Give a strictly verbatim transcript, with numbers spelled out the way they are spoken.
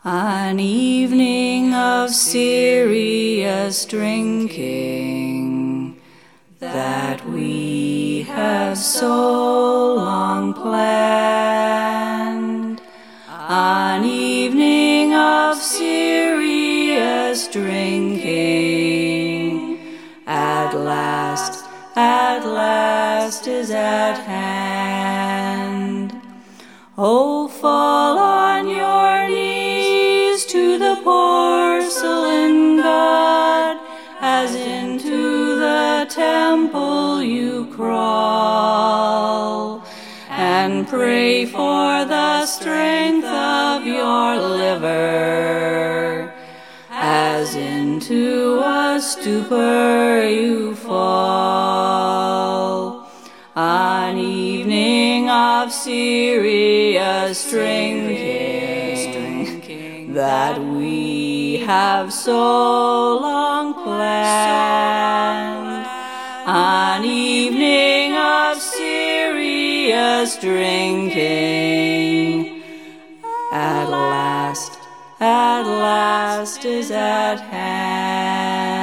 An evening of serious drinking that we have so long planned. An evening of serious drinking at last, at last is at hand. Oh, fall on your knees to the porcelain god, as into the temple you crawl, and pray for the strength of your liver, as into a stupor you fall. An evening of serious drinking that we have so long planned. An evening of serious drinking at last, at last is at hand.